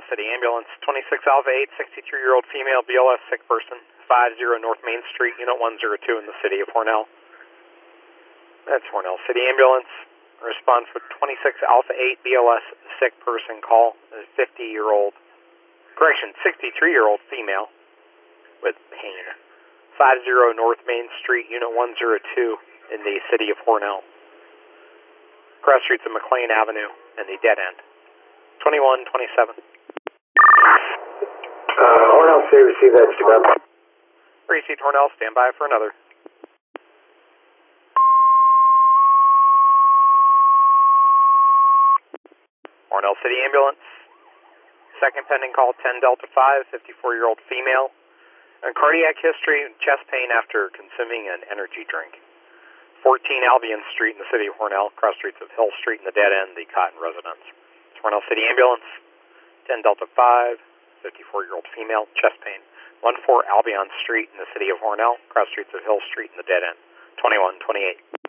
City Ambulance, 26 Alpha 8, 63-year-old female BLS sick person, 50 North Main Street, Unit 102 in the city of Hornell. That's Hornell City Ambulance. Response with 26 Alpha 8 BLS sick person call, 63-year-old female with pain. 50 North Main Street, Unit 102 in the city of Hornell. Cross streets of McLean Avenue and the dead end. 2127. Hornell City, receive that, Steve. Received Hornell, stand by for another. Hornell City Ambulance. Second pending call, 10 Delta 5, 54-year-old female. And cardiac history, chest pain after consuming an energy drink. 14 Albion Street in the city of Hornell, cross streets of Hill Street in the dead end, the Cotton residence. It's Hornell City Ambulance, 10 Delta 5, 54-year-old female, chest pain. 14 Albion Street in the city of Hornell, cross streets of Hill Street in the dead end. 2128.